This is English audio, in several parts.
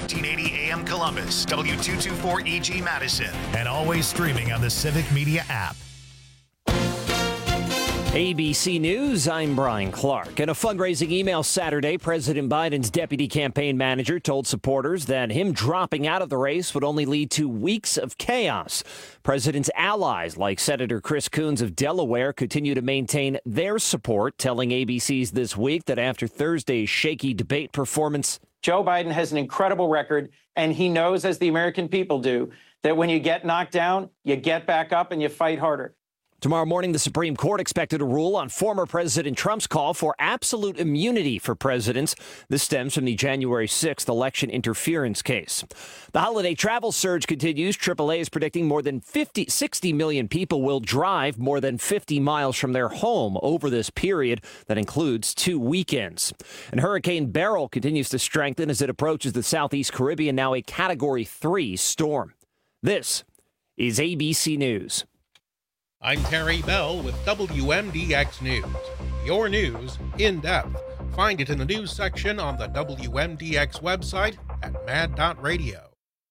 1580 AM Columbus, W224EG Madison, and always streaming on the Civic Media app. ABC News, I'm Brian Clark. In a fundraising email Saturday, President Biden's deputy campaign manager told supporters that him dropping out of the race would only lead to weeks of chaos. President's allies, like Senator Chris Coons of Delaware, continue to maintain their support, telling ABC's This Week that after Thursday's shaky debate performance, Joe Biden has an incredible record, and he knows, as the American people do, that when you get knocked down, you get back up and you fight harder. Tomorrow morning, the Supreme Court expected to rule on former President Trump's call for absolute immunity for presidents. This stems from the January 6th election interference case. The holiday travel surge continues. AAA is predicting more than 60 million people will drive more than 50 miles from their home over this period. That includes 2 weekends. And Hurricane Beryl continues to strengthen as it approaches the Southeast Caribbean, now a Category 3 storm. This is ABC News. I'm Terry Bell with WMDX News. Your news in depth. Find it in the news section on the WMDX website at mad.radio.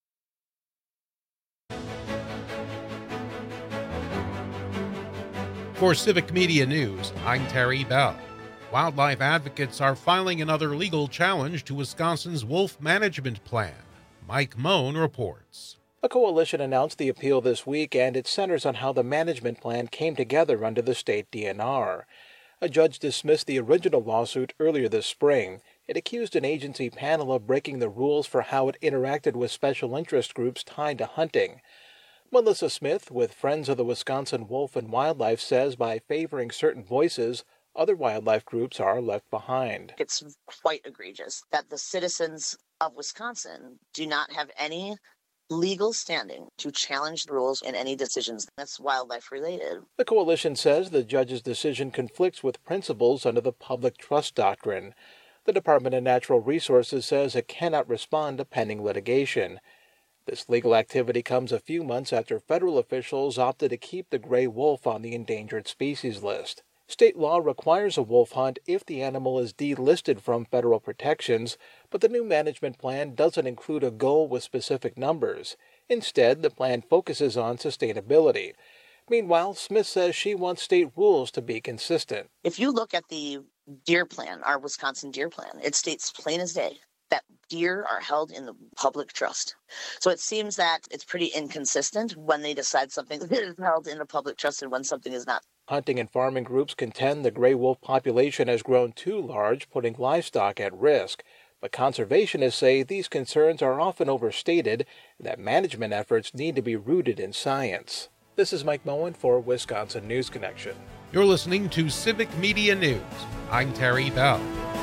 For Civic Media News, I'm Terry Bell. Wildlife advocates are filing another legal challenge to Wisconsin's wolf management plan. Mike Moan reports. A coalition announced the appeal this week, and it centers on how the management plan came together under the state DNR. A judge dismissed the original lawsuit earlier this spring. It accused an agency panel of breaking the rules for how it interacted with special interest groups tied to hunting. Melissa Smith, with Friends of the Wisconsin Wolf and Wildlife, says by favoring certain voices, other wildlife groups are left behind. It's quite egregious that the citizens of Wisconsin do not have any legal standing to challenge the rules in any decisions that's wildlife related. The coalition says the judge's decision conflicts with principles under the public trust doctrine. The Department of Natural Resources says it cannot respond to pending litigation. This legal activity comes a few months after federal officials opted to keep the gray wolf on the endangered species list. State law requires a wolf hunt if the animal is delisted from federal protections, but the new management plan doesn't include a goal with specific numbers. Instead, the plan focuses on sustainability. Meanwhile, Smith says she wants state rules to be consistent. If you look at the deer plan, our Wisconsin deer plan, it states plain as day that deer are held in the public trust. So it seems that it's pretty inconsistent when they decide something is held in the public trust and when something is not. Hunting and farming groups contend the gray wolf population has grown too large, putting livestock at risk. But conservationists say these concerns are often overstated and that management efforts need to be rooted in science. This is Mike Moen for Wisconsin News Connection. You're listening to Civic Media News. I'm Terry Bell.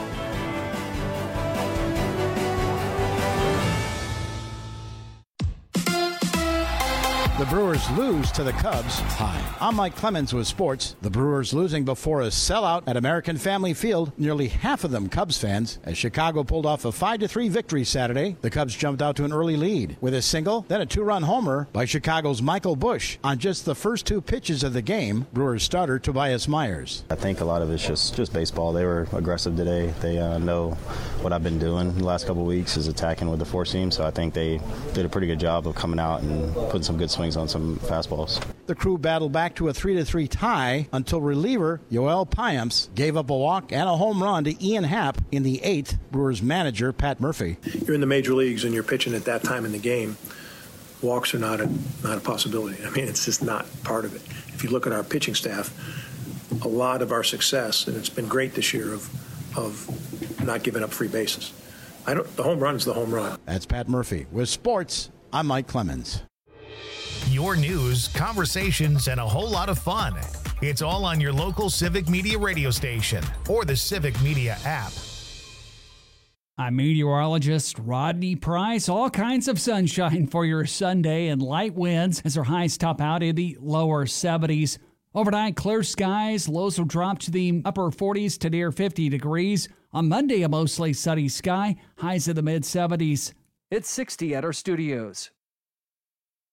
The Brewers lose to the Cubs. Hi, I'm Mike Clemens with sports. The Brewers losing before a sellout at American Family Field, nearly half of them Cubs fans, as Chicago pulled off a 5-3 victory Saturday. The Cubs jumped out to an early lead with a single, then a 2-run homer by Chicago's Michael Busch on just the first 2 pitches of the game. Brewers starter Tobias Myers. I think a lot of it's just baseball. They were aggressive today. They know what I've been doing the last couple of weeks is attacking with the 4-seam, so I think they did a pretty good job of coming out and putting some good swings on some fastballs. The crew battled back to a 3-3 tie until reliever Yoel Payamps gave up a walk and a home run to Ian Happ in the 8th. Brewers manager Pat Murphy. You're in the major leagues and you're pitching at that time in the game. Walks are not a possibility. I mean, it's just not part of it. If you look at our pitching staff, a lot of our success, and it's been great this year, of not giving up free bases. The home run is the home run. That's Pat Murphy. With sports, I'm Mike Clemens. Your news, conversations, and a whole lot of fun. It's all on your local Civic Media radio station or the Civic Media app. I'm meteorologist Rodney Price. All kinds of sunshine for your Sunday and light winds as our highs top out in the lower 70s. Overnight, clear skies. Lows will drop to the upper 40s to near 50 degrees. On Monday, a mostly sunny sky. Highs in the mid-70s. It's 60 at our studios.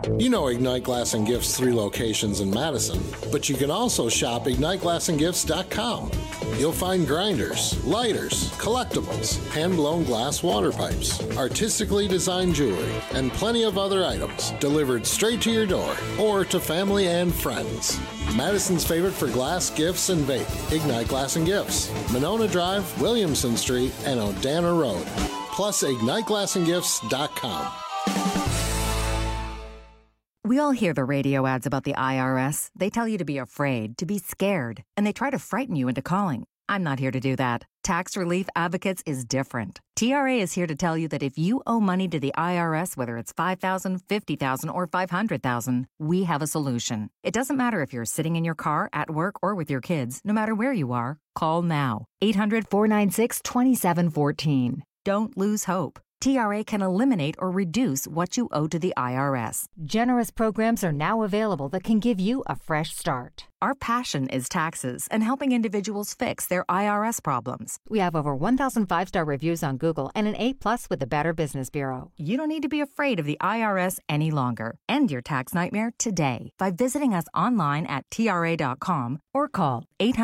You know Ignite Glass and Gifts' 3 locations in Madison, but you can also shop IgniteGlassandGifts.com. You'll find grinders, lighters, collectibles, hand-blown glass water pipes, artistically designed jewelry, and plenty of other items delivered straight to your door or to family and friends. Madison's favorite for glass, gifts, and vape, Ignite Glass and Gifts, Monona Drive, Williamson Street, and Odana Road. Plus, IgniteGlassandGifts.com. We all hear the radio ads about the IRS. They tell you to be afraid, to be scared, and they try to frighten you into calling. I'm not here to do that. Tax Relief Advocates is different. TRA is here to tell you that if you owe money to the IRS, whether it's $5,000, $50,000, or $500,000, we have a solution. It doesn't matter if you're sitting in your car, at work, or with your kids. No matter where you are, call now. 800-496-2714. Don't lose hope. TRA can eliminate or reduce what you owe to the IRS. Generous programs are now available that can give you a fresh start. Our passion is taxes and helping individuals fix their IRS problems. We have over 1,000 5-star reviews on Google and an A+ with the Better Business Bureau. You don't need to be afraid of the IRS any longer. End your tax nightmare today by visiting us online at TRA.com or call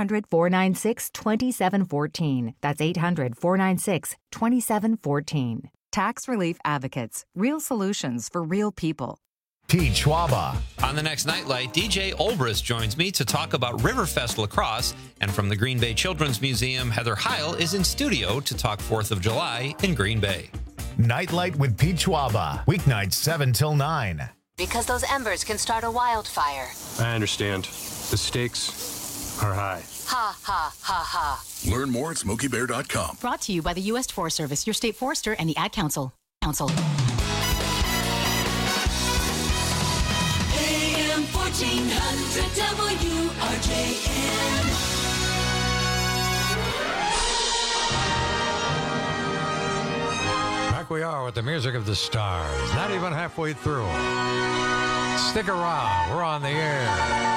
800-496-2714. That's 800-496-2714. Tax Relief Advocates. Real solutions for real people. Pete Schwaba. On the next Nightlight, DJ Olbrist joins me to talk about Riverfest Lacrosse. And from the Green Bay Children's Museum, Heather Heil is in studio to talk 4th of July in Green Bay. Nightlight with Pete Schwaba. Weeknights 7 till 9. Because those embers can start a wildfire. I understand. The stakes are high. Ha, ha, ha, ha. Learn more at SmokeyBear.com. Brought to you by the U.S. Forest Service, your state forester, and the Ad Council. AM 1400 WRJN. Back we are with the music of the stars. Not even halfway through. Stick around. We're on the air.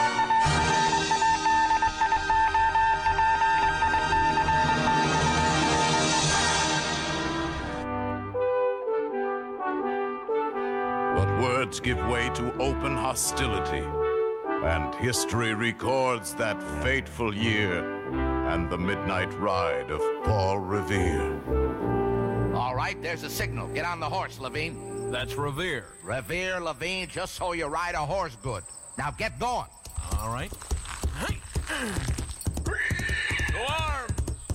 Words give way to open hostility, and history records that fateful year and the midnight ride of Paul Revere. All right, there's a signal. Get on the horse, Levine. That's Revere. Revere, Levine, just so you ride a horse good. Now get going. All right. To arms!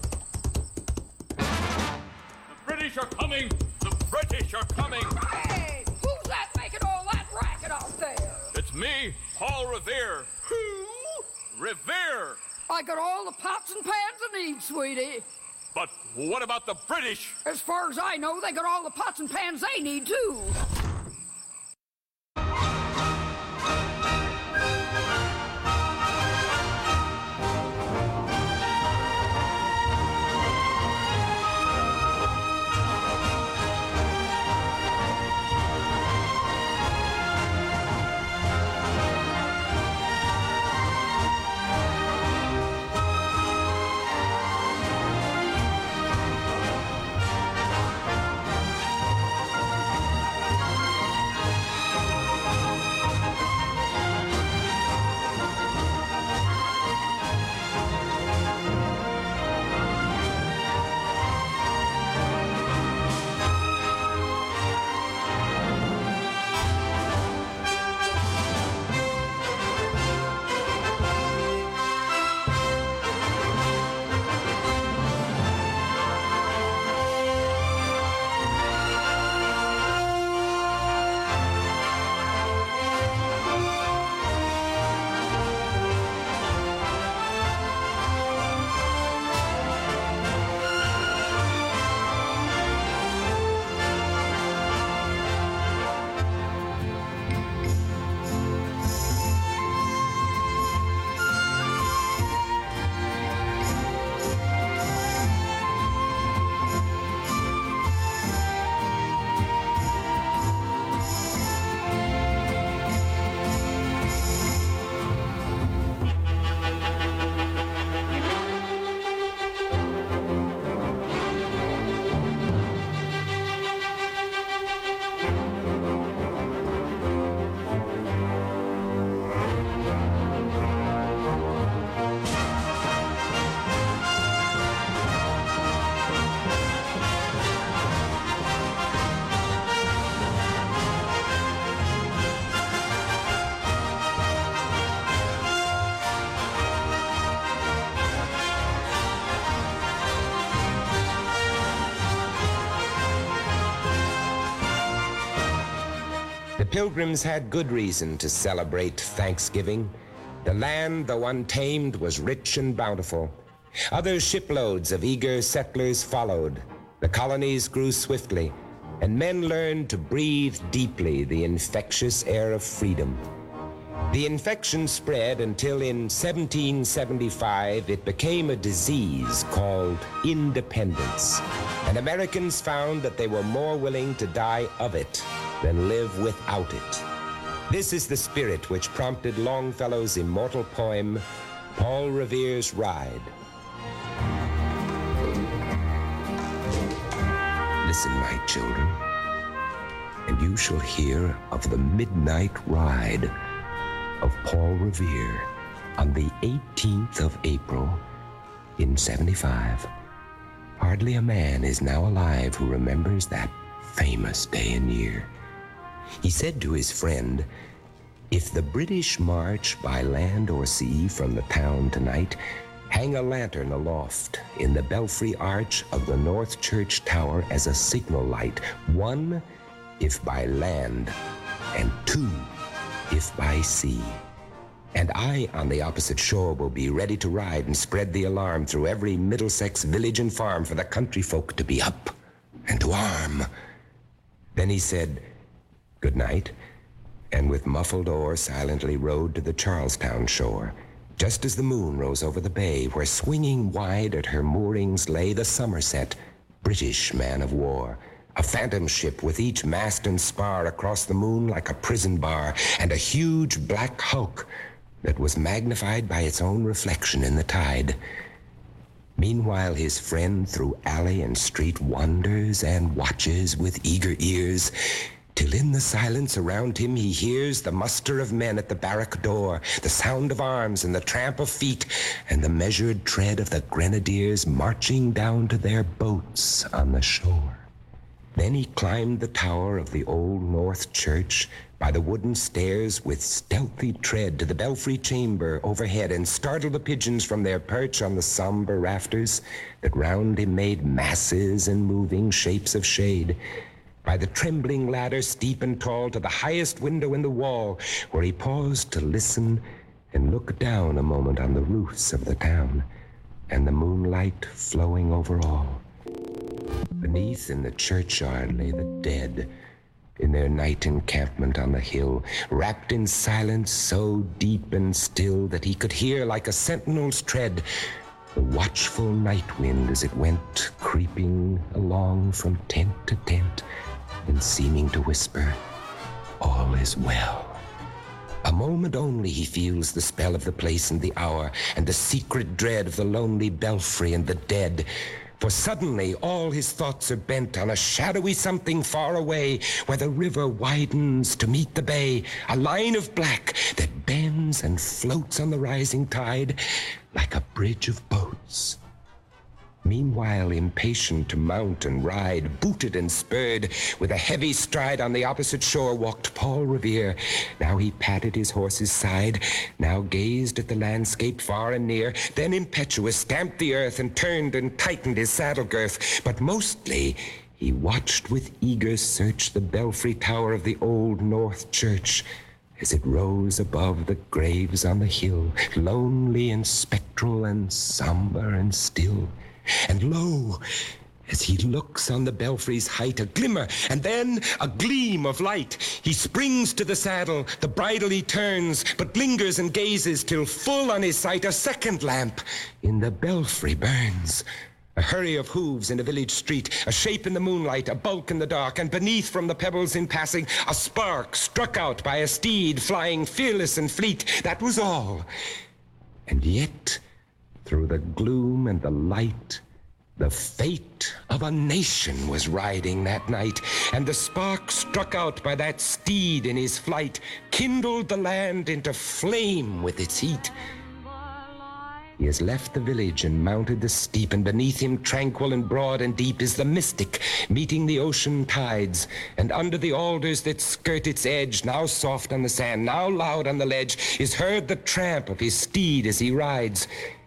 The British are coming! The British are coming! Hey! Who's that making all that racket out there? It's me, Paul Revere. Who? Revere! I got all the pots and pans I need, sweetie. But what about the British? As far as I know, they got all the pots and pans they need, too. Pilgrims had good reason to celebrate Thanksgiving. The land, though untamed, was rich and bountiful. Other shiploads of eager settlers followed. The colonies grew swiftly, and men learned to breathe deeply the infectious air of freedom. The infection spread until in 1775 it became a disease called independence, and Americans found that they were more willing to die of it than live without it. This is the spirit which prompted Longfellow's immortal poem, Paul Revere's Ride. Listen, my children, and you shall hear of the midnight ride of Paul Revere on the 18th of April in 75. Hardly a man is now alive who remembers that famous day and year. He said to his friend, "If the British march by land or sea from the town tonight, hang a lantern aloft in the belfry arch of the North Church Tower as a signal light. 1, if by land, and 2, if by sea. And I, on the opposite shore, will be ready to ride and spread the alarm through every Middlesex village and farm for the country folk to be up and to arm." Then he said, "Good night," and with muffled oar silently rowed to the Charlestown shore, just as the moon rose over the bay, where swinging wide at her moorings lay the Somerset, British man of war, a phantom ship with each mast and spar across the moon like a prison bar, and a huge black hulk that was magnified by its own reflection in the tide. Meanwhile, his friend through alley and street wanders and watches with eager ears, till in the silence around him he hears the muster of men at the barrack door, the sound of arms and the tramp of feet, and the measured tread of the grenadiers marching down to their boats on the shore. Then he climbed the tower of the old North Church by the wooden stairs with stealthy tread to the belfry chamber overhead, and startled the pigeons from their perch on the somber rafters that round him made masses and moving shapes of shade. By the trembling ladder, steep and tall, to the highest window in the wall, where he paused to listen and look down a moment on the roofs of the town, and the moonlight flowing over all. Beneath in the churchyard lay the dead, in their night encampment on the hill, wrapped in silence so deep and still that he could hear, like a sentinel's tread, the watchful night wind as it went creeping along from tent to tent, and seeming to whisper, "All is well." A moment only he feels the spell of the place and the hour, and the secret dread of the lonely belfry and the dead. For suddenly all his thoughts are bent on a shadowy something far away, where the river widens to meet the bay, a line of black that bends and floats on the rising tide like a bridge of boats. Meanwhile, impatient to mount and ride, booted and spurred, with a heavy stride on the opposite shore walked Paul Revere. Now he patted his horse's side, now gazed at the landscape far and near, then impetuous stamped the earth and turned and tightened his saddle girth. But mostly he watched with eager search the belfry tower of the old North Church as it rose above the graves on the hill, lonely and spectral and somber and still. And lo, as he looks on the belfry's height, a glimmer, and then a gleam of light. He springs to the saddle, the bridle he turns, but lingers and gazes till full on his sight a second lamp in the belfry burns. A hurry of hooves in a village street, a shape in the moonlight, a bulk in the dark, and beneath from the pebbles in passing, a spark struck out by a steed flying fearless and fleet. That was all. And yet, through the gloom and the light, the fate of a nation was riding that night, and the spark struck out by that steed in his flight kindled the land into flame with its heat. He has left the village and mounted the steep, and beneath him, tranquil and broad and deep, is the Mystic, meeting the ocean tides. And under the alders that skirt its edge, now soft on the sand, now loud on the ledge, is heard the tramp of his steed as he rides.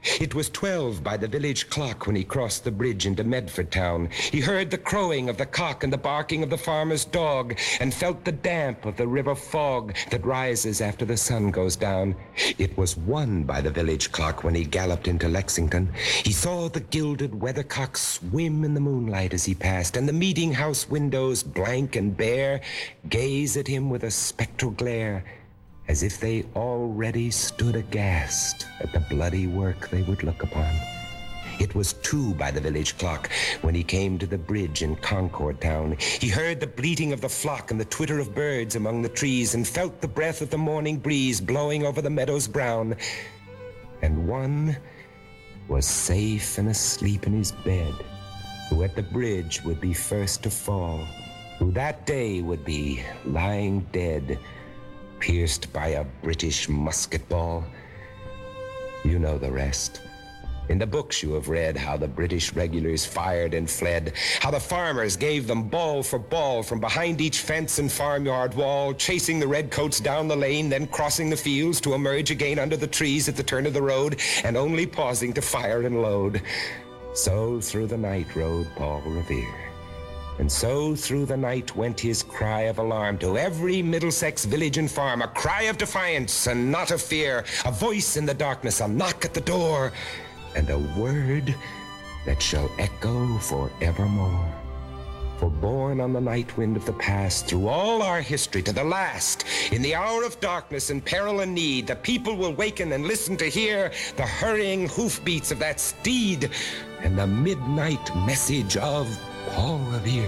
It was 12 by the village clock when he crossed the bridge into Medford town. He heard the crowing of the cock and the barking of the farmer's dog, and felt the damp of the river fog that rises after the sun goes down. It was 1 by the village clock when he galloped into Lexington. He saw the gilded weathercock swim in the moonlight as he passed, and the meeting house windows, blank and bare, gaze at him with a spectral glare, as if they already stood aghast at the bloody work they would look upon. It was 2 by the village clock when he came to the bridge in Concord town. He heard the bleating of the flock and the twitter of birds among the trees, and felt the breath of the morning breeze blowing over the meadows brown. And 1 was safe and asleep in his bed, who at the bridge would be first to fall, who that day would be lying dead, pierced by a British musket ball. You know the rest. In the books you have read how the British regulars fired and fled, how the farmers gave them ball for ball from behind each fence and farmyard wall, chasing the redcoats down the lane, then crossing the fields to emerge again under the trees at the turn of the road, and only pausing to fire and load. So through the night rode Paul Revere. And so through the night went his cry of alarm to every Middlesex village and farm, a cry of defiance and not of fear, a voice in the darkness, a knock at the door, and a word that shall echo forevermore. For born on the night wind of the past, through all our history to the last, in the hour of darkness and peril and need, the people will waken and listen to hear the hurrying hoofbeats of that steed and the midnight message of Paul Revere.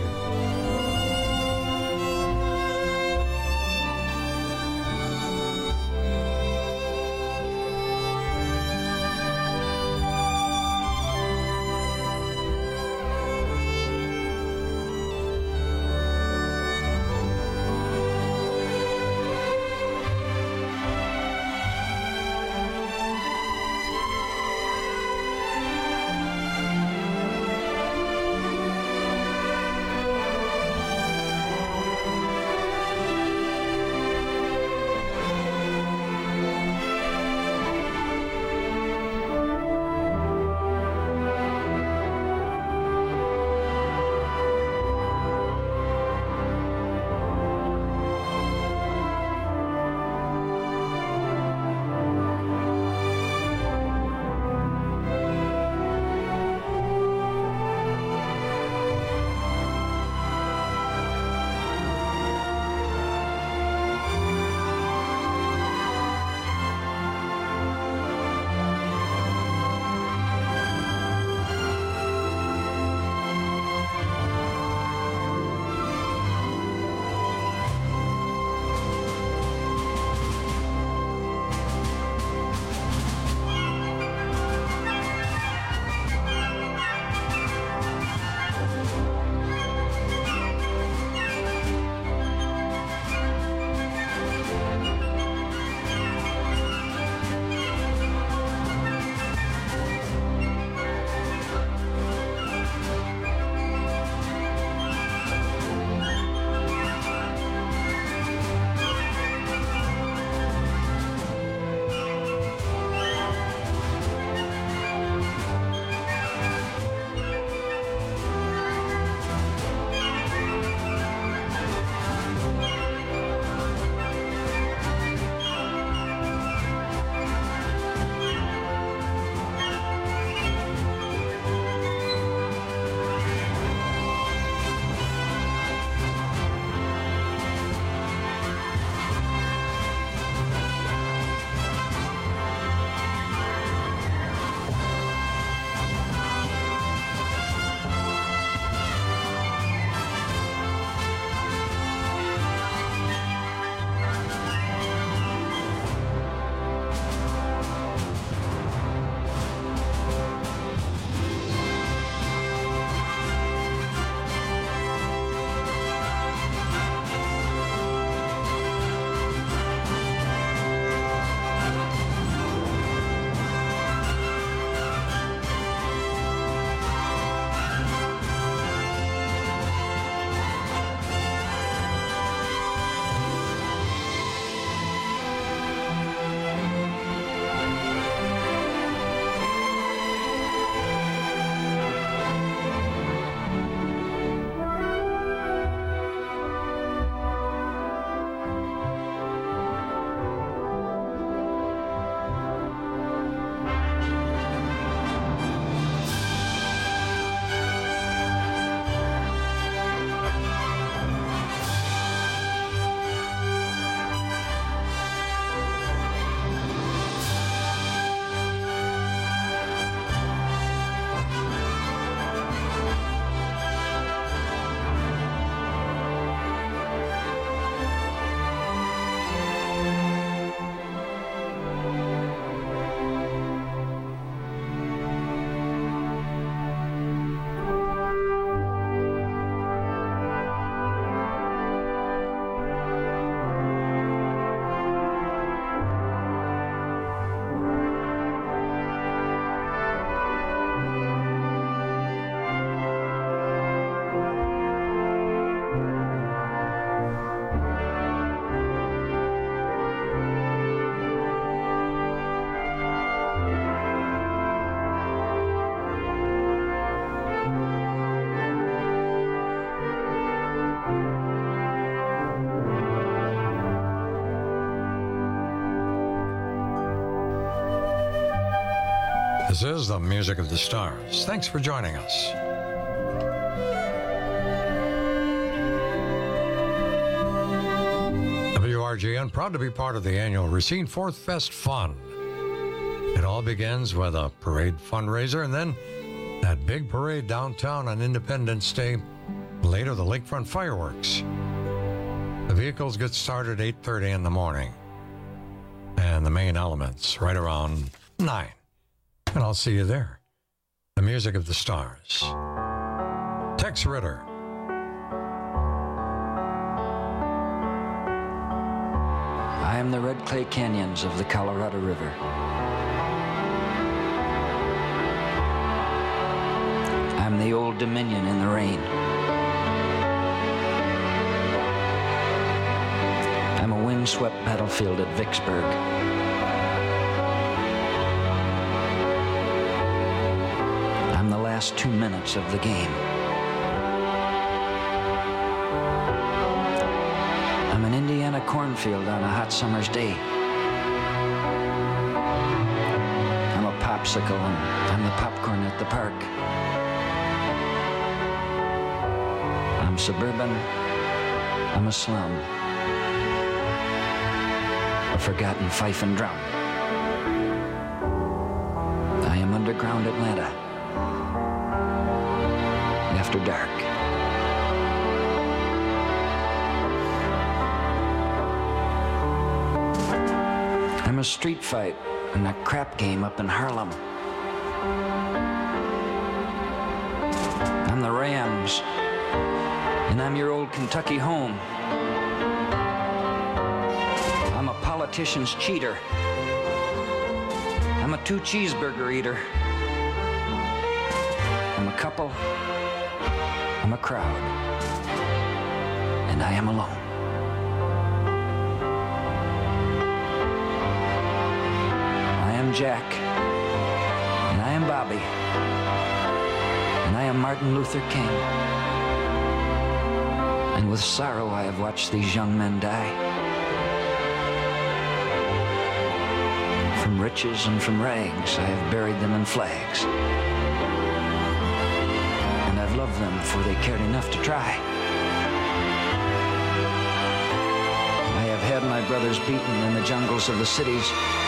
This is the Music of the Stars. Thanks for joining us. WRGN, proud to be part of the annual Racine Fourth Fest Fun. It all begins with a parade fundraiser and then that big parade downtown on Independence Day. Later, the lakefront fireworks. The vehicles get started at 8:30 in the morning. And the main elements right around 9. And I'll see you there. The Music of the Stars. Tex Ritter. I am the red clay canyons of the Colorado River. I'm the Old Dominion in the rain. I'm a windswept battlefield at Vicksburg. I'm the last 2 minutes of the game. I'm an Indiana cornfield on a hot summer's day. I'm a popsicle and I'm the popcorn at the park. I'm suburban, I'm a slum, a forgotten fife and drum. I am underground Atlanta, after dark. I'm a street fight and a crap game up in Harlem. I'm the Rams, and I'm your old Kentucky home. I'm a politician's cheater. I'm a 2-cheeseburger eater. I'm a couple. I'm a crowd. And I am alone. I am Jack. And I am Bobby. And I am Martin Luther King. And with sorrow I have watched these young men die. From riches and from rags, I have buried them in flags. And I've loved them for they cared enough to try. I have had my brothers beaten in the jungles of the cities.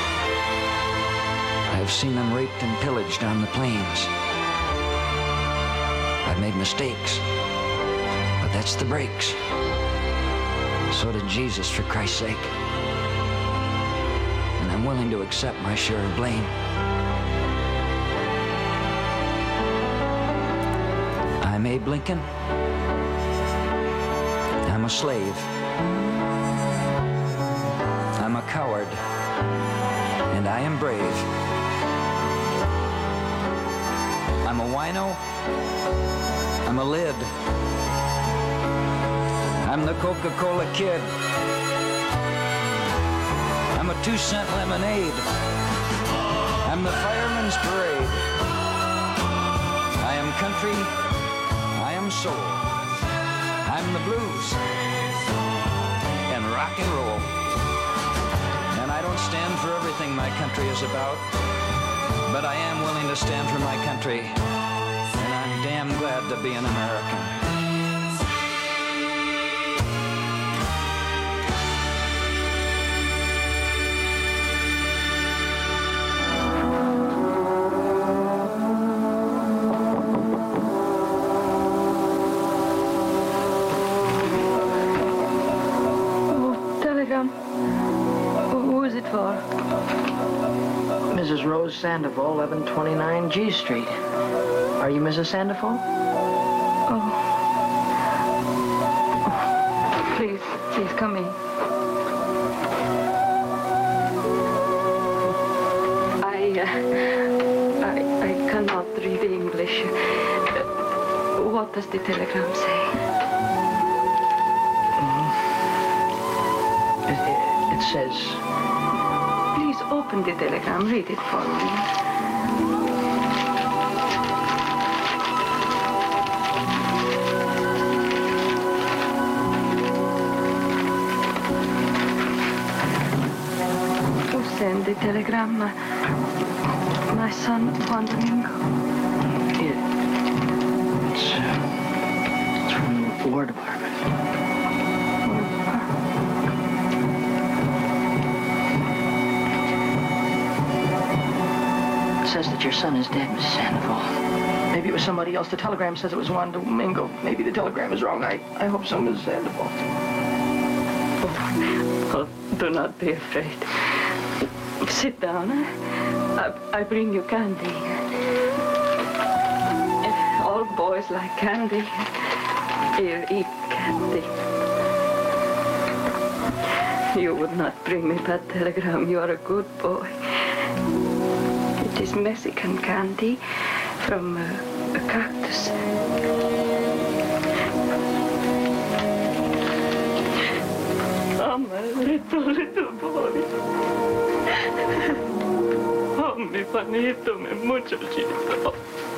I have seen them raped and pillaged on the plains. I've made mistakes. But that's the breaks. So did Jesus, for Christ's sake. And I'm willing to accept my share of blame. I'm Abe Lincoln. I'm a slave. I'm a coward. And I am brave. I'm a wino. I'm a lid. I'm the Coca-Cola kid. I'm a 2-cent lemonade. I'm the fireman's parade. I am country. I am soul. I'm the blues and rock and roll. And I don't stand for everything my country is about, but I am willing to stand for my country. And I'm damn glad to be an American. Who is it for? Mrs. Rose Sandoval, 1129 G Street. Are you Mrs. Sandoval? Oh. Please come in. I cannot read English. What does the telegram say? It says... Please open the telegram. Read it for me. Who sent the telegram? My my son, Juan Domingo? It's from the War Department. It says that your son is dead, Mrs. Sandoval. Maybe it was somebody else. The telegram says it was Juan Domingo. Maybe the telegram is wrong. I hope so, Mrs. Sandoval. Oh, do not be afraid. Sit down. I bring you candy. All boys like candy. Here, eat candy. You would not bring me that telegram. You are a good boy. It is Mexican candy from a cactus. Oh, my little boy. Oh, mi panito, mi muchachito.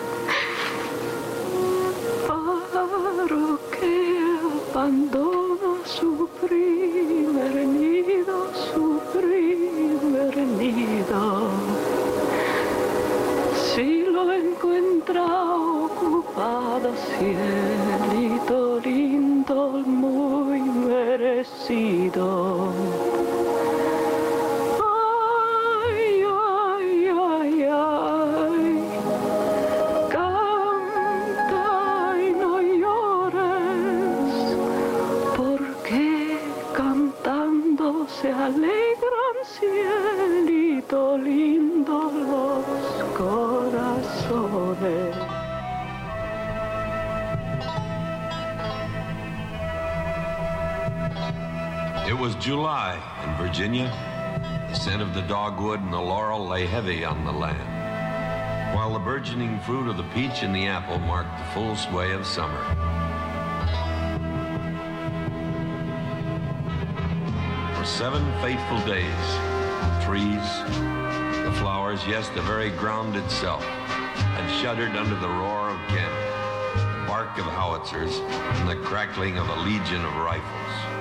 Paro que abandona su primer nido, si lo encuentra ocupado, cielito lindo, muy merecido. Ay, ay, ay, ay, canta y no llores, porque cantando se alegran, cielito lindo, los corazones. It was July in Virginia. The scent of the dogwood and the laurel lay heavy on the land, while the burgeoning fruit of the peach and the apple marked the full sway of summer. For 7 fateful days, the trees, the flowers, yes, the very ground itself, had shuddered under the roar of cannon, the bark of howitzers, and the crackling of a legion of rifles.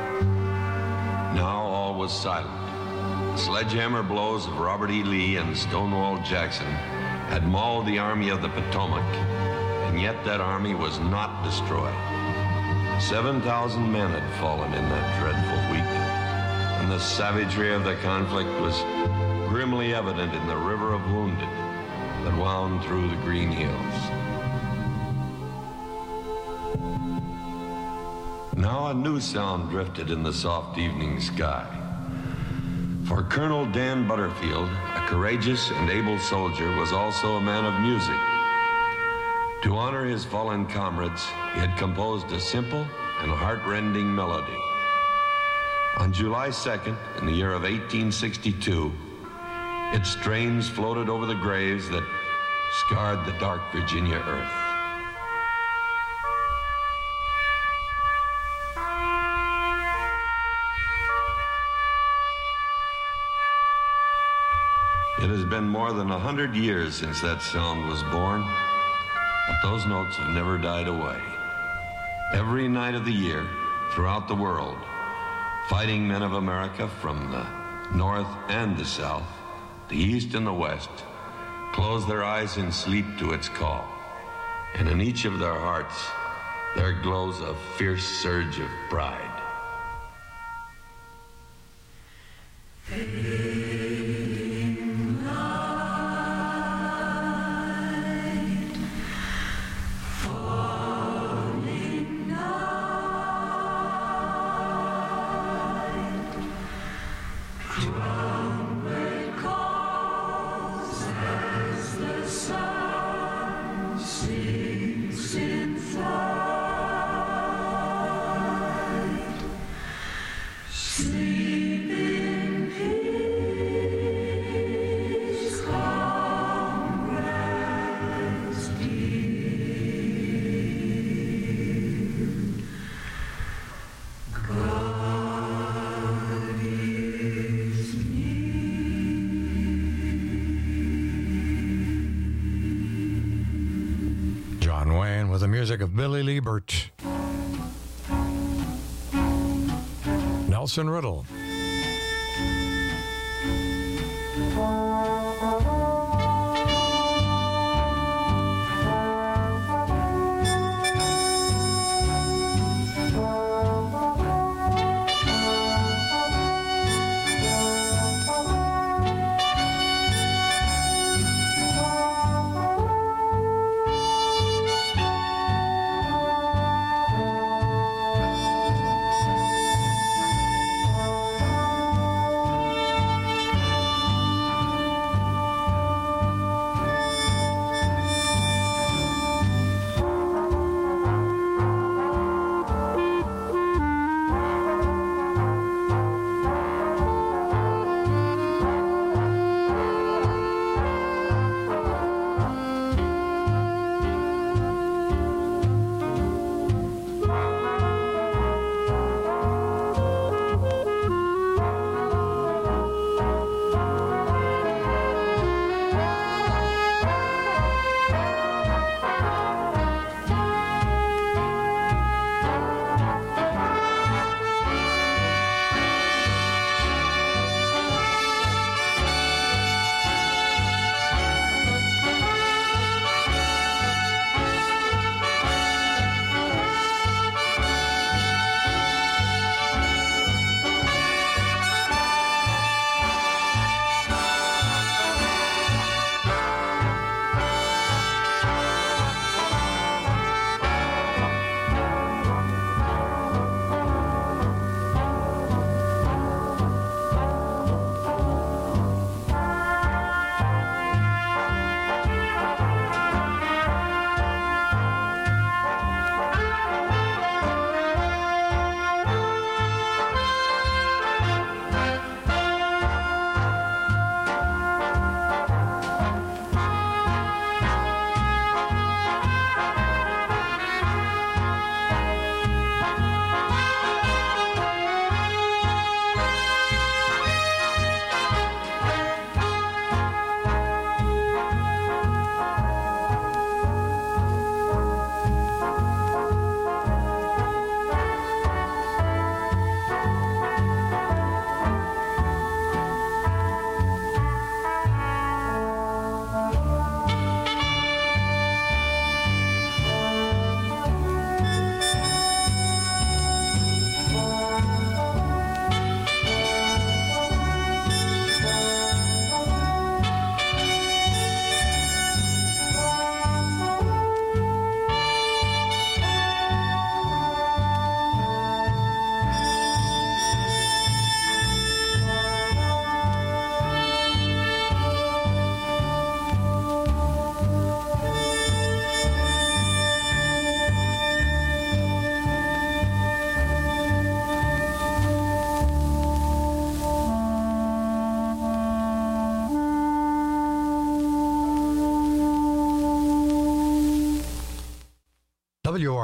Now all was silent. The sledgehammer blows of Robert E. Lee and Stonewall Jackson had mauled the Army of the Potomac, and yet that army was not destroyed. 7,000 men had fallen in that dreadful week, and the savagery of the conflict was grimly evident in the river of wounded that wound through the green hills. Now a new sound drifted in the soft evening sky. For Colonel Dan Butterfield, a courageous and able soldier, was also a man of music. To honor his fallen comrades, he had composed a simple and heart-rending melody. On July 2nd, in the year of 1862, its strains floated over the graves that scarred the dark Virginia earth. It has been more than 100 years since that sound was born, but those notes have never died away. Every night of the year, throughout the world, fighting men of America from the north and the south, the east and the west, close their eyes in sleep to its call, and in each of their hearts there glows a fierce surge of pride. With the music of Billy Liebert. Nelson Riddle.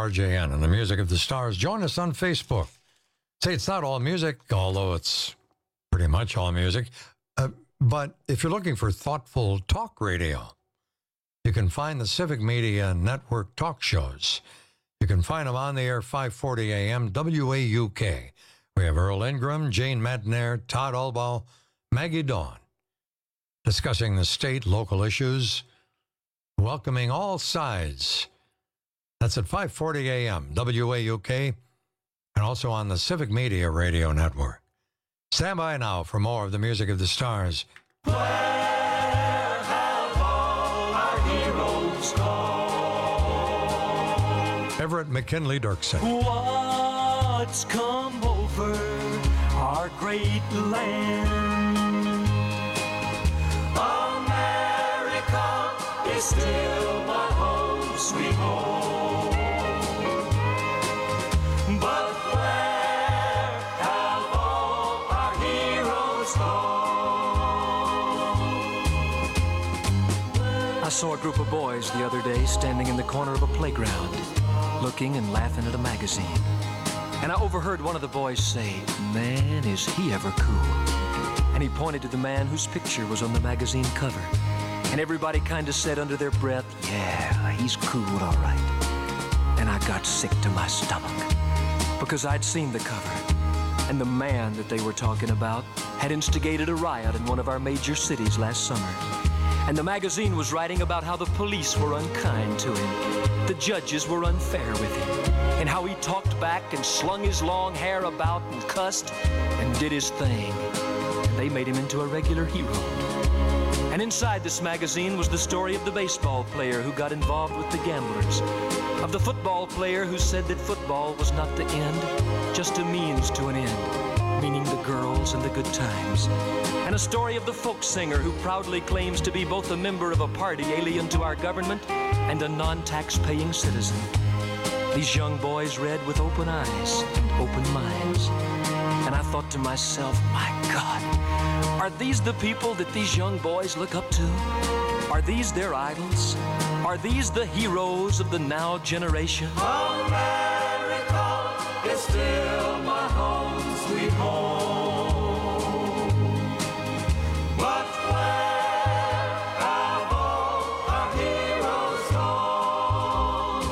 WRJN and the Music of the Stars. Join us on Facebook. Say it's not all music, although it's pretty much all music. But if you're looking for thoughtful talk radio, you can find the Civic Media Network talk shows. You can find them on the air 540 AM, WAUK. We have Earl Ingram, Jane Madnair, Todd Albaugh, Maggie Dawn, discussing the state, local issues, welcoming all sides. That's at 540 AM, WAUK, and also on the Civic Media Radio Network. Stand by now for more of the Music of the Stars. Where have all our heroes gone? Everett McKinley Dirksen. What's come over our great land? America is still my home, sweet home. But where have all our heroes gone? I saw a group of boys the other day standing in the corner of a playground, looking and laughing at a magazine. And I overheard one of the boys say, "Man, is he ever cool." And he pointed to the man whose picture was on the magazine cover. And everybody kind of said under their breath, "Yeah, he's cool, all right." And I got sick to my stomach because I'd seen the cover. And the man that they were talking about had instigated a riot in one of our major cities last summer. And the magazine was writing about how the police were unkind to him, the judges were unfair with him, and how he talked back and slung his long hair about and cussed and did his thing. And they made him into a regular hero. And inside this magazine was the story of the baseball player who got involved with the gamblers, of the football player who said that football was not the end, just a means to an end, meaning the girls and the good times. And a story of the folk singer who proudly claims to be both a member of a party alien to our government and a non-tax-paying citizen. These young boys read with open eyes and open minds. And I thought to myself, my God, are these the people that these young boys look up to? Are these their idols? Are these the heroes of the now generation? America is still my home, sweet home. But where have all our heroes gone?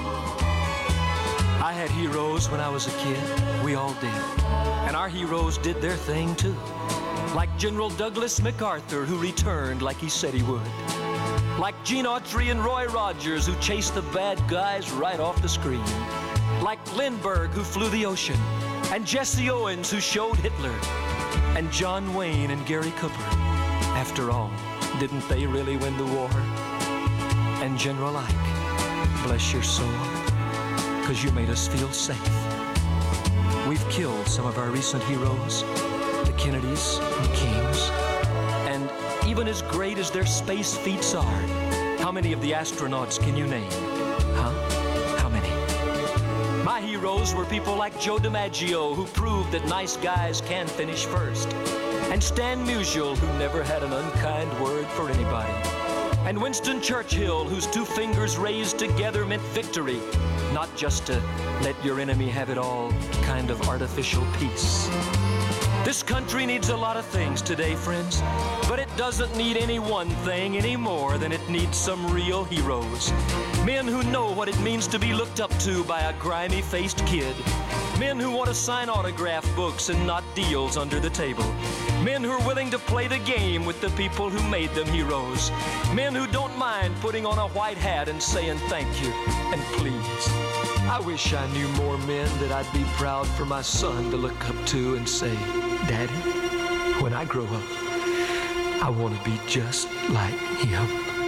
I had heroes when I was a kid. We all did. And our heroes did their thing too. Like General Douglas MacArthur, who returned like he said he would. Like Gene Autry and Roy Rogers, who chased the bad guys right off the screen. Like Lindbergh, who flew the ocean. And Jesse Owens, who showed Hitler. And John Wayne and Gary Cooper. After all, didn't they really win the war? And General Ike, bless your soul, 'cause you made us feel safe. We've killed some of our recent heroes, the Kennedys and Kings. And even as great as their space feats are, how many of the astronauts can you name? Huh? How many? My heroes were people like Joe DiMaggio, who proved that nice guys can finish first. And Stan Musial, who never had an unkind word for anybody. And Winston Churchill, whose two fingers raised together meant victory, not just to let your enemy have it all kind of artificial peace. This country needs a lot of things today, friends, but it doesn't need any one thing any more than it needs some real heroes. Men who know what it means to be looked up to by a grimy-faced kid. Men who want to sign autograph books and not deals under the table. Men who are willing to play the game with the people who made them heroes. Men who don't mind putting on a white hat and saying thank you and please. I wish I knew more men that I'd be proud for my son to look up to and say, "Daddy, when I grow up, I want to be just like him."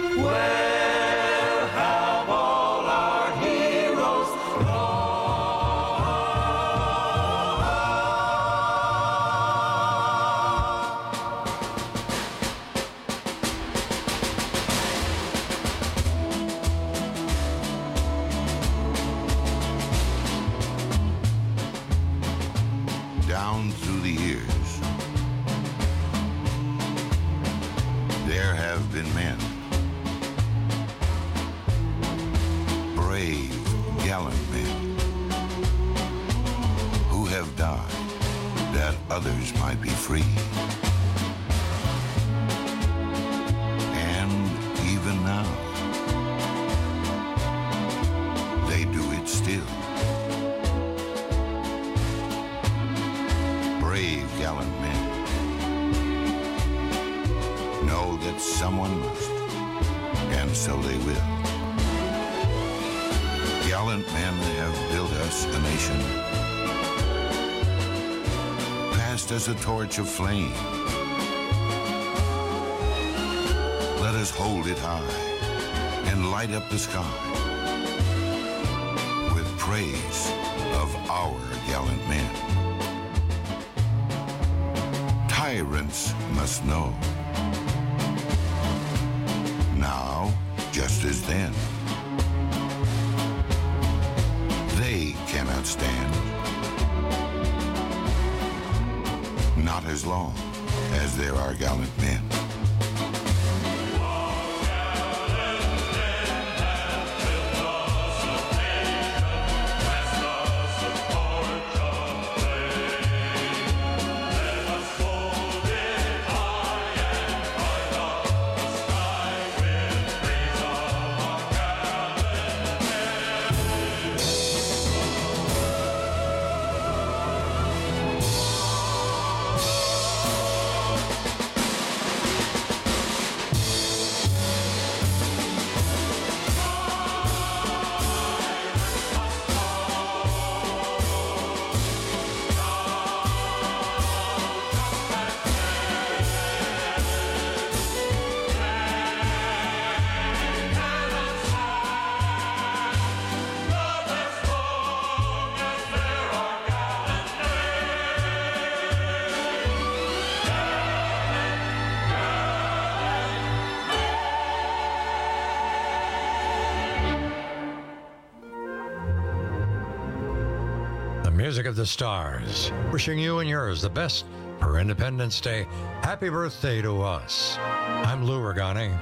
Where have all our heroes gone? Down through the years, there have been men, brave, gallant men, others might be free. And even now, they do it still. Brave, gallant men know that someone must, and so they will. Gallant men have built us a nation, passed us a torch of flame. Let us hold it high and light up the sky with praise of our gallant men. Tyrants must know, now just as then, they cannot stand, not as long as there are gallant men. Music of the Stars, wishing you and yours the best for Independence Day. Happy birthday to us. I'm Lou Regani.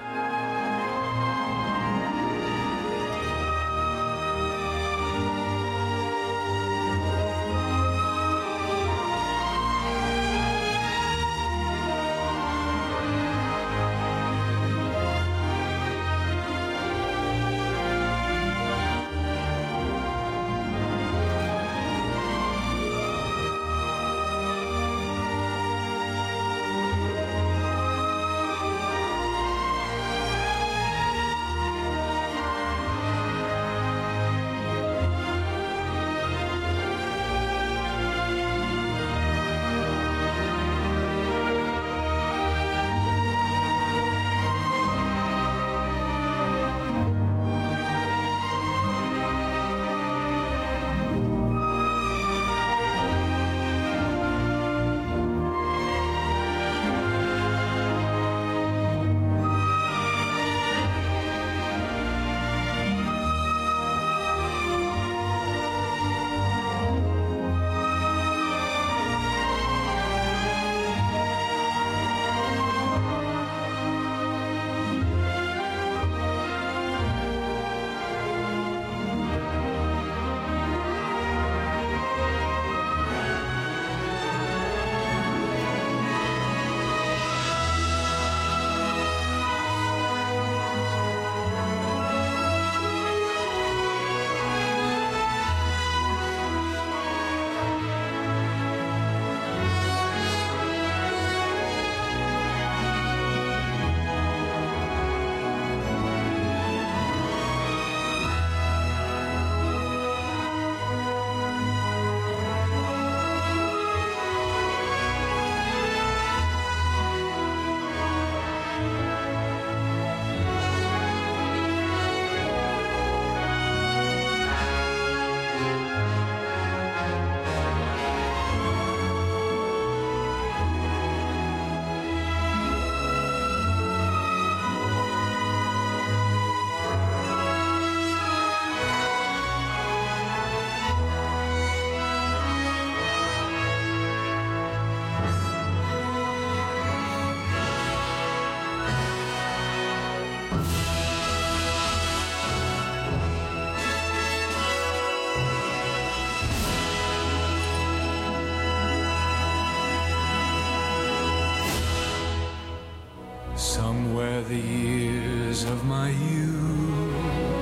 Somewhere the years of my youth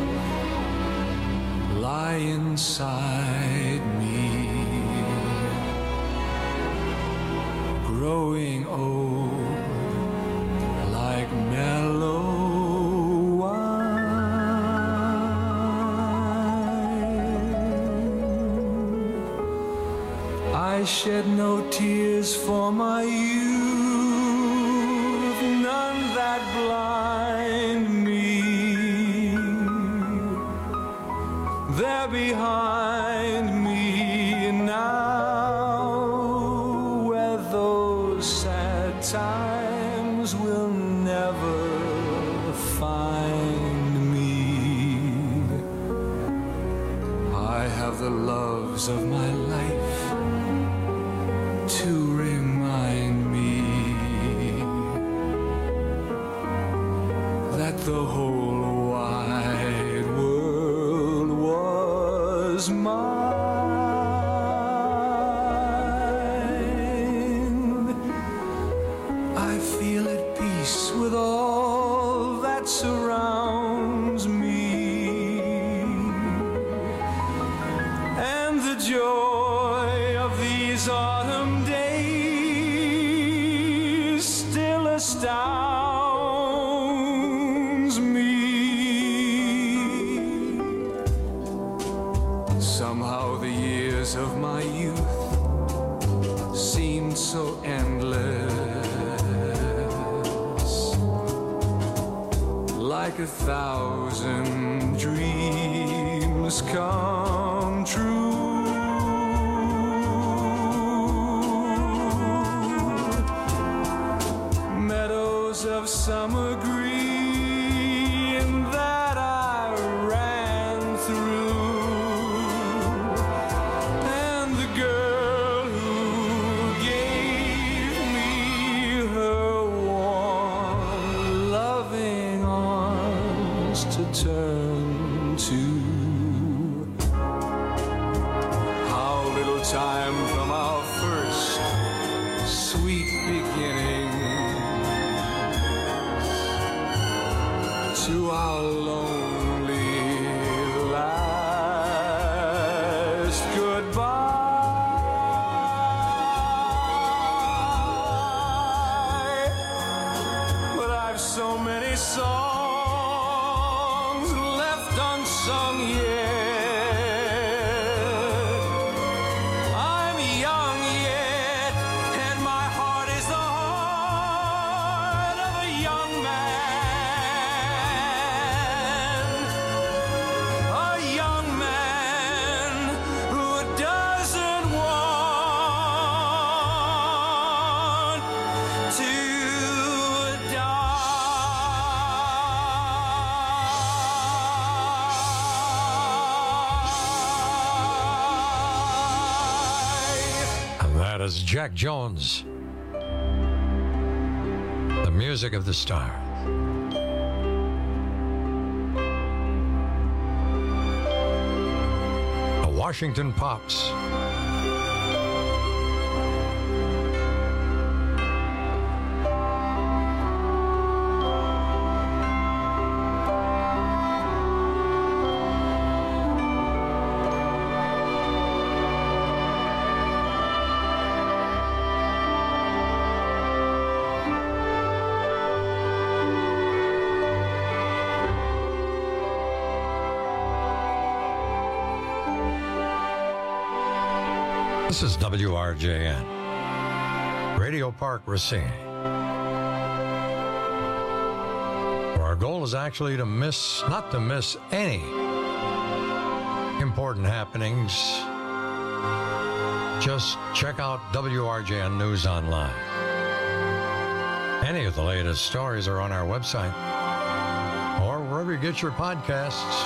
lie inside me, growing old like mellow wine. I shed no tears for my youth, none that blind me. They're behind me now, where those sad times will never find me. I have the loves of my life to remind me that the whole wide world was mine. I feel at peace with all that surrounds me, and the joy of these autumn days still astounds me. Somehow the years of my youth seemed so endless, like 1,000 dreams come true. Meadows of summer green that I ran through, and the girl who gave me her warm, loving arms to turn to. How little time from our first sweet beginning to our lonely last goodbye. But I've so many songs left unsung yet. I'm young yet, and my heart is the heart of a young man. A young man who doesn't want to die. And that is Jack Jones, the music of the stars. The Washington Pops. This is WRJN, Radio Park, Racine. Our goal is actually not to miss any important happenings. Just check out WRJN News Online. Any of the latest stories are on our website or wherever you get your podcasts.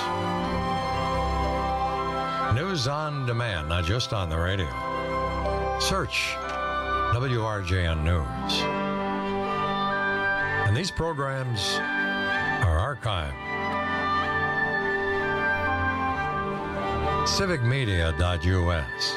News on demand, not just on the radio. Search WRJN News. And these programs are archived. civicmedia.us.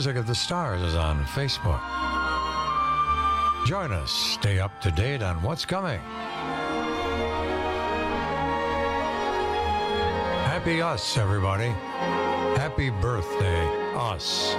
Music of the Stars is on Facebook. Join us. Stay up to date on what's coming. Happy us, everybody. Happy birthday, us.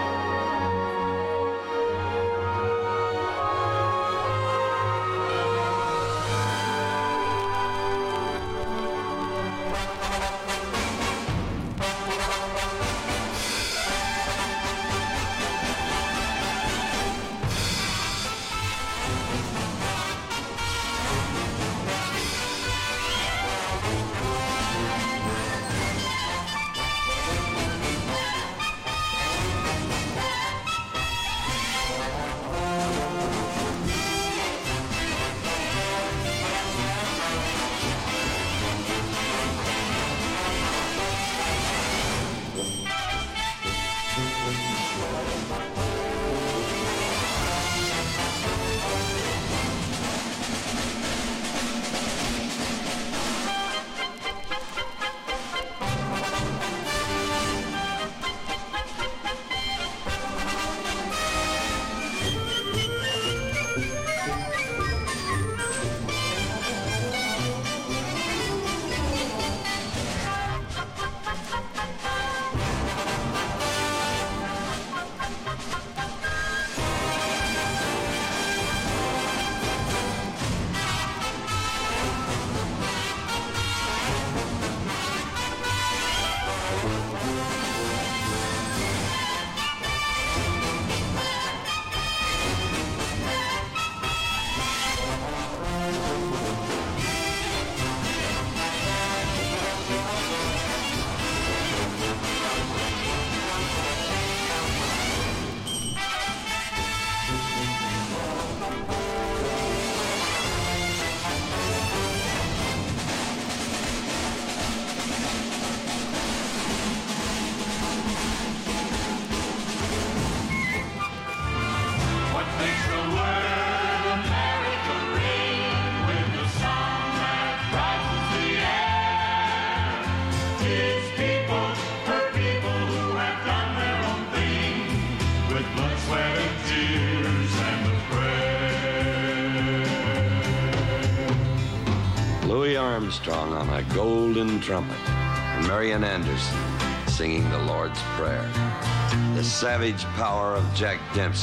Armstrong on a golden trumpet, and Marian Anderson singing the Lord's Prayer. The savage power of Jack Dempsey,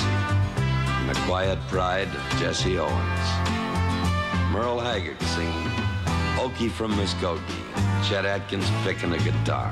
and the quiet pride of Jesse Owens. Merle Haggard singing Okie from Muskogee, Chet Atkins picking a guitar.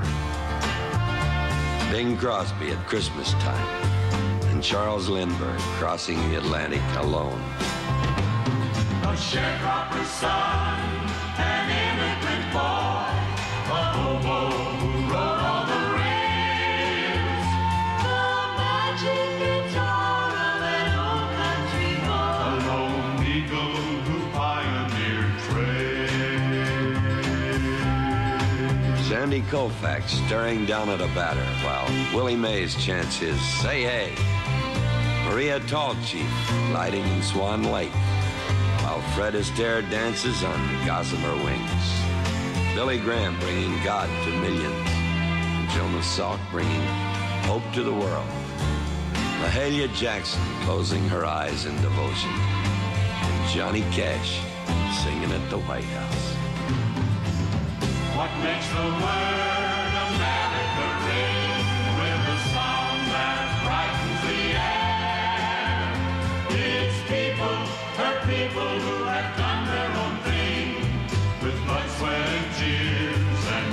Bing Crosby at Christmas time, and Charles Lindbergh crossing the Atlantic alone. A sharecropper's son, an immigrant boy, a hobo who wrote all the rails, the magic guitar of an old country boy, a lone eagle who pioneered trade. Sandy Koufax staring down at a batter while Willie Mays chants his "Say Hey." Maria Tallchief gliding in Swan Lake, while Fred Astaire dances on gossamer wings. Billy Graham bringing God to millions, and Jonas Salk bringing hope to the world. Mahalia Jackson closing her eyes in devotion, and Johnny Cash singing at the White House. What makes the word America ring with a song that brightens the air? It's people, her people who have done their own thing with blood, sweat, and tears and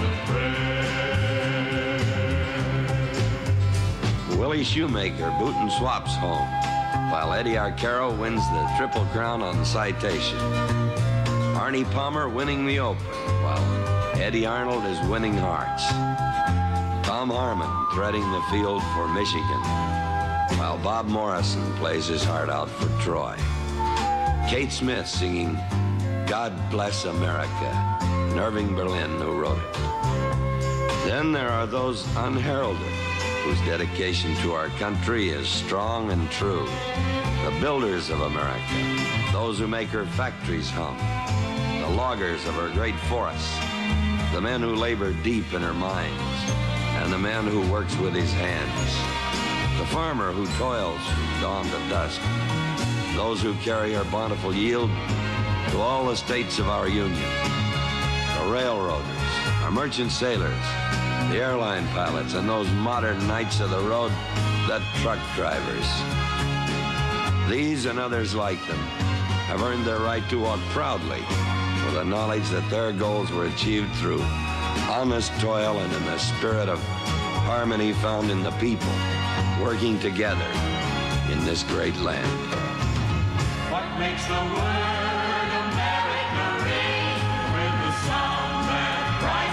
with prayer. Willie Shoemaker booting swaps home, while Eddie Arcaro wins the Triple Crown on Citation. Arnie Palmer winning the Open, while Eddie Arnold is winning hearts. Tom Harmon threading the field for Michigan, while Bob Morrison plays his heart out for Troy. Kate Smith singing God Bless America, and Irving Berlin who wrote it. Then there are those unheralded, whose dedication to our country is strong and true. The builders of America, those who make her factories hum, the loggers of her great forests, the men who labor deep in her mines, and the man who works with his hands. the farmer who toils from dawn to dusk, those who carry our bountiful yield to all the states of our union, the railroaders, our merchant sailors, the airline pilots, and those modern knights of the road, the truck drivers. These and others like them have earned their right to walk proudly with the knowledge that their goals were achieved through honest toil and in the spirit of harmony found in the people working together in this great land. What makes the word America ring with the sound that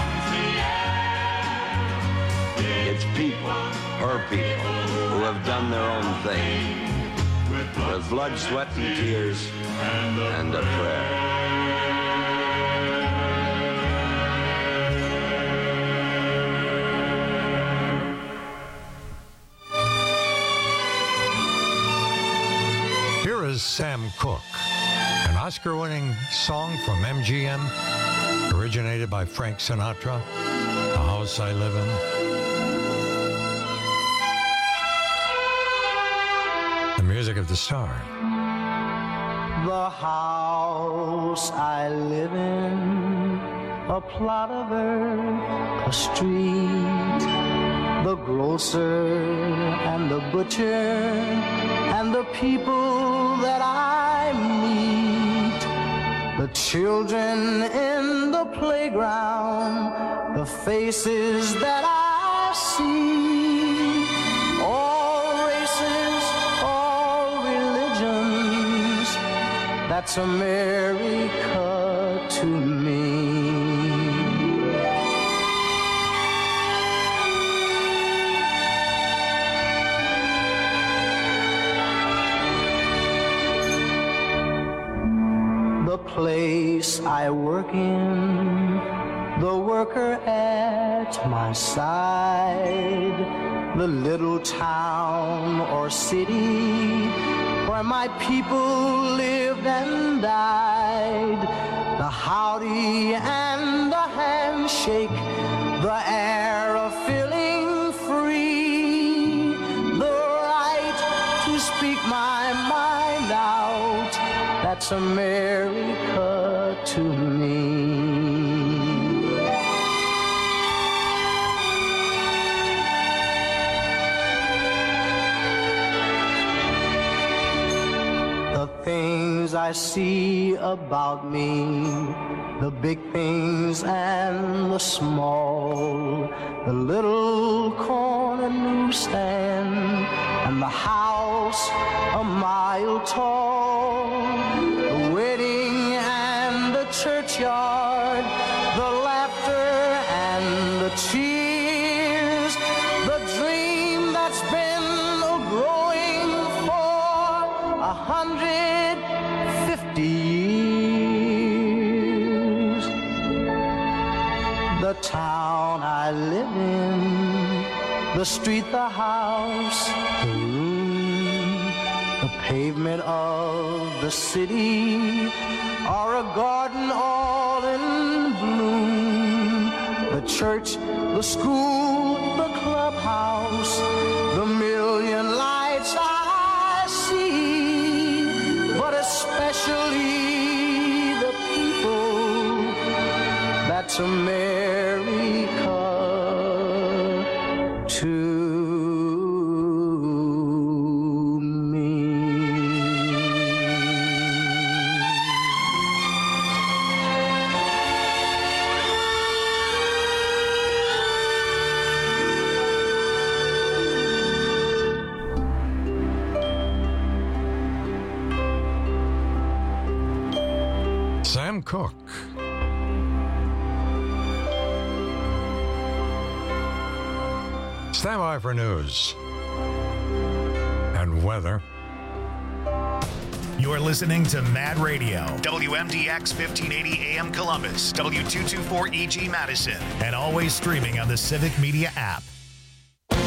brightens the air? It's people, her people, who have done their own thing with blood, sweat, and tears and a prayer. Here is Sam Cooke, an Oscar-winning song from MGM, originated by Frank Sinatra, The House I Live In. The music of the star. The house I live in, a plot of earth, a street, the grocer and the butcher and the people that I meet, the children in the playground, the faces that I see, all races, all religions, that's America to me. The place I work in, the worker at my side, the little town or city where my people lived and died, the howdy and the handshake, the air of feeling free, the right to speak my mind out, that's America to me. The things I see about me, the big things and the small, the little corner newsstand and the house a mile tall, the wedding and the churchyard, the laughter and the cheers, the dream that's been growing for 150 years. The town I live in, the street, the house, the room, the pavement of the city, or a garden all in bloom, the church, the school, the clubhouse, the million lights I see, but especially the people, that's America to me. Sam Cooke. Stand by for news and weather. You're listening to Mad Radio, WMDX 1580 AM Columbus, W224 EG Madison, and always streaming on the Civic Media app.